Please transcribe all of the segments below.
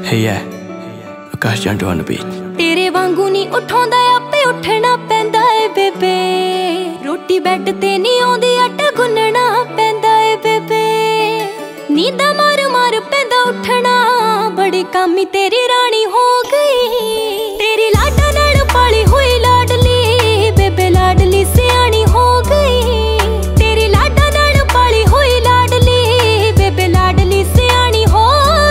Hey yeah, Akash Jantu on the beat. तेरे वांगू नी उठांदा आपे उठना पैंदा ए बेबे रोटी बैड ते नी आउंदी आटा गुन्नना पैंदा ए बेबे नींदा मार मार पैंदा उठना बड़ी कामी तेरी रानी हो गई तेरी लाडा नाल पाली हुई लाडली बेबे लाडली सियाणी हो गई तेरी लाडा नाल पाली हुई लाडली बेबे लाडली सियाणी हो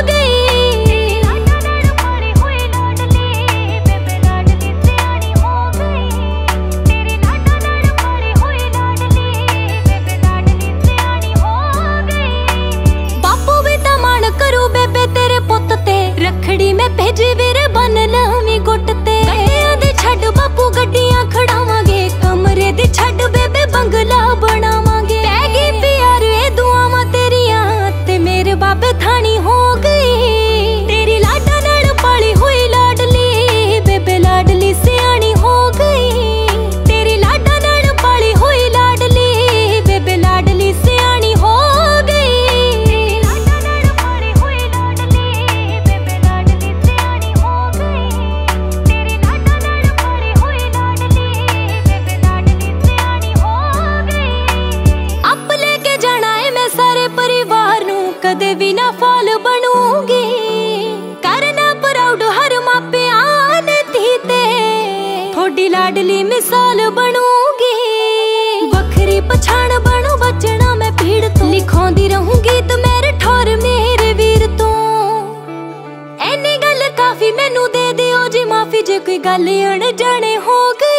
रखड़ी में भेजी वीरे बन लावी गुट ते गड्डियां दे छड्ड बापू गड्डियां खड़ावांगे कमरे दे छड्ड बेबे बंगला बनावांगे पै गई प्यार ए दुआवां तेरियां ते मेरे बाबे थानी हो गई तेरी लाडा नाल पाली हुई लाडली बेबे लाडली सियाणी हो गई तेरी लाडा नाल पाली हुई लाडली बेबे लाडली सियाणी हो कदे भी ना फॉल बनूंगी करना प्राउड हर मापियां ने धीते थोड़ी लाडली मिसाल बनूंगी बखरी पछाण बनू बचना मैं भीड़ तो लिखौंदी रहूंगी तो मेरे ठौर मेरे वीर तो एनी गल काफी मैनू दे दियो जी माफी जे कोई गल अण जाने हो गई।